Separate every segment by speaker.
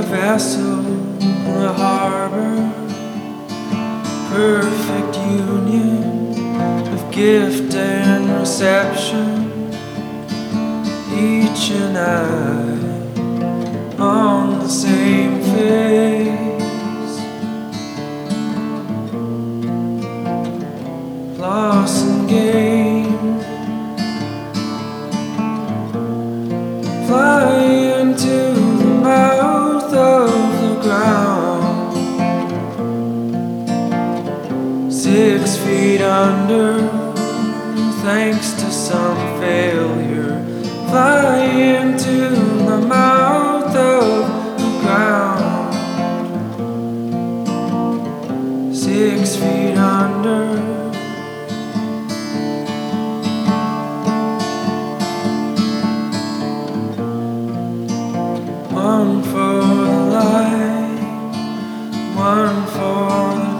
Speaker 1: vessel, a harbor, perfect union of gift and reception. Each and I on the same face, loss and gain, fly into the mouth of the ground, 6 feet under, thanks to some failure. Fly into the mouth of the ground, 6 feet under. One for the light, one for the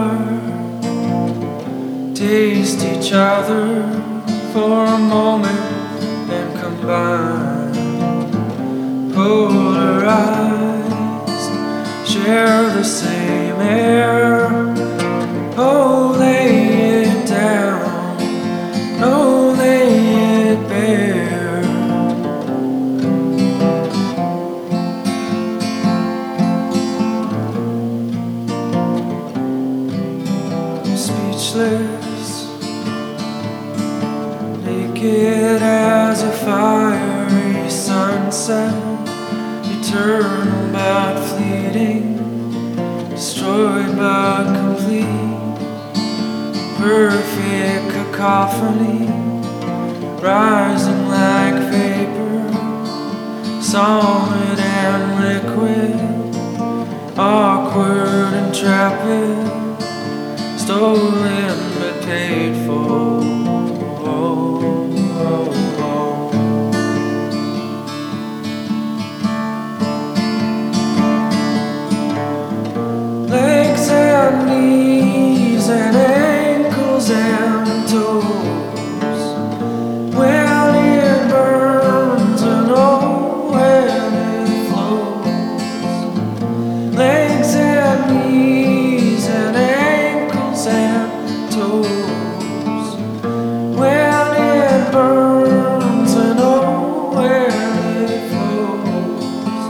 Speaker 1: dark. Taste each other for a moment and combine. Polarized, share the same air. Oh, lay it down, oh, lay it bare. Speechless, naked as a fiery sunset, eternal but fleeting, destroyed but complete. Perfect cacophony, rising like vapor, solid and liquid, awkward, intrepid, stolen but paid for. Legs and knees and ankles and toes, when it burns and oh, when it flows. Legs and knees and ankles and toes, when it burns and oh, when it flows.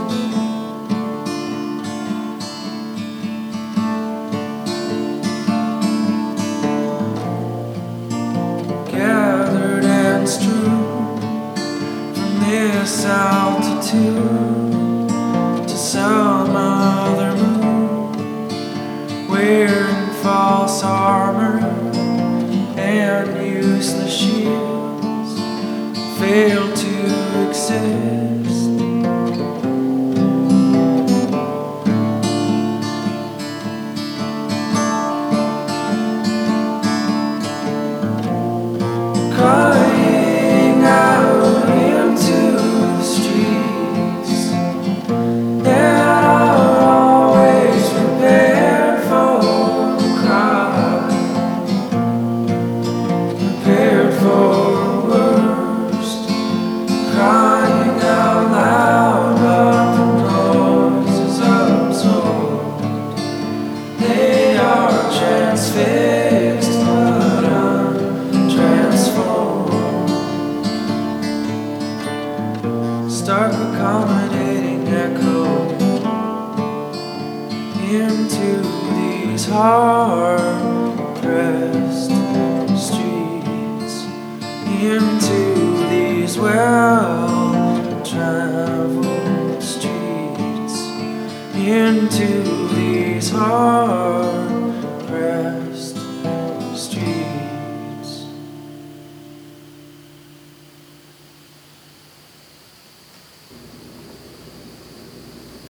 Speaker 1: Gathered and strewn from this altitude to some other moon, wearing false armor and useless shields, fail to exist. Crying out into the streets that are always prepared for the cry, prepared for the worst, crying out loud, but the noise is absorbed. They are transfixed, but untransformed. Stark accommodating echo into these hard-pressed streets, into these well-traveled streets, into these hard